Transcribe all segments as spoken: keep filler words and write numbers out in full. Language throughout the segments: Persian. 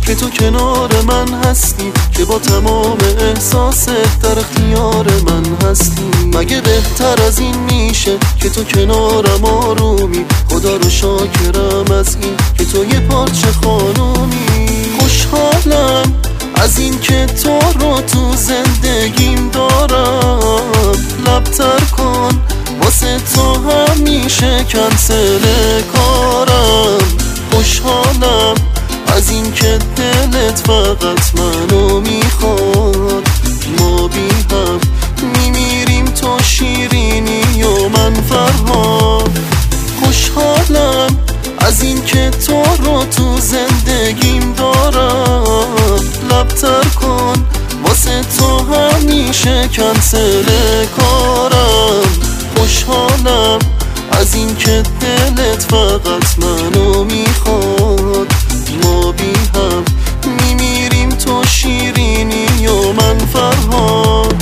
که تو کنار من هستی، که با تمام احساست در اختیار من هستی. مگه بهتر از این میشه که تو کنارم آرومی؟ خدا رو شاکرم از این که تو یه پارچه خانومی. خوشحالم از این که تو رو تو زندگیم دارم. لبتر کن واسه تو همیشه کنسل کارم. خوشحالم از این که دلت فقط منو میخواد. ما بی هم میمیریم تو شیرینی و من فرهاد. خوشحالم از این که تو رو تو زندگیم دارم. لبتر کن واسه تو همیشه کنسل کارم. خوشحالم از این که دلت فقط منو میخواد. ما بی هم میمیریم تو شیرینی و من فرهاد.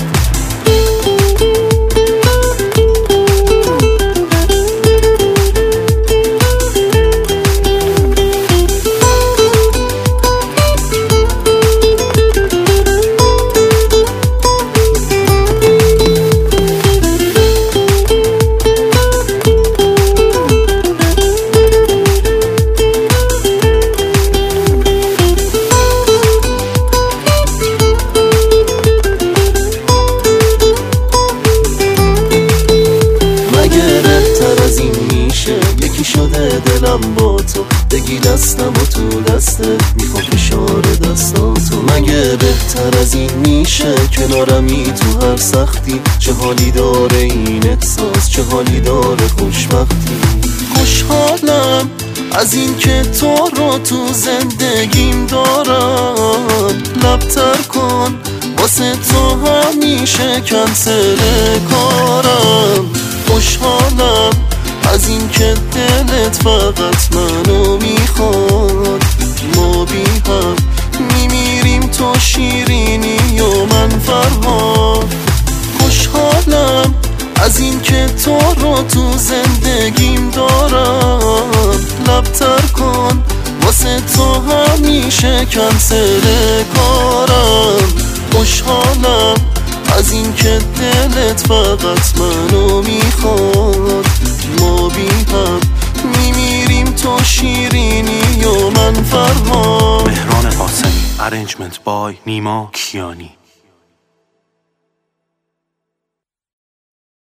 یکی شده دلم با تو، بگی دستم و تو دستت میخوام فشار دستاتو. مگه بهتر از این میشه کنارمی تو هر سختی؟ چه حالی داره این احساس، چه حالی داره خوشبختی. خوشحالم از این که تو رو تو زندگیم دارم. لبتر کن واسه تو همیشه کنسل کارم. خوشحالم از این که دلت فقط منو میخواد. ما بی هم میمیریم تو شیرینی و من فرهاد. خوشحالم از این که تو رو تو زندگیم دارم. لبتر کن واسه تو همیشه کنسل کارم. خوشحالم از این که دلت فقط منو میخواد. ما بی هم میمیریم تو شیرینی و من فرهاد. مهران قاسمی، ارنجمنت بای نیما کیانی.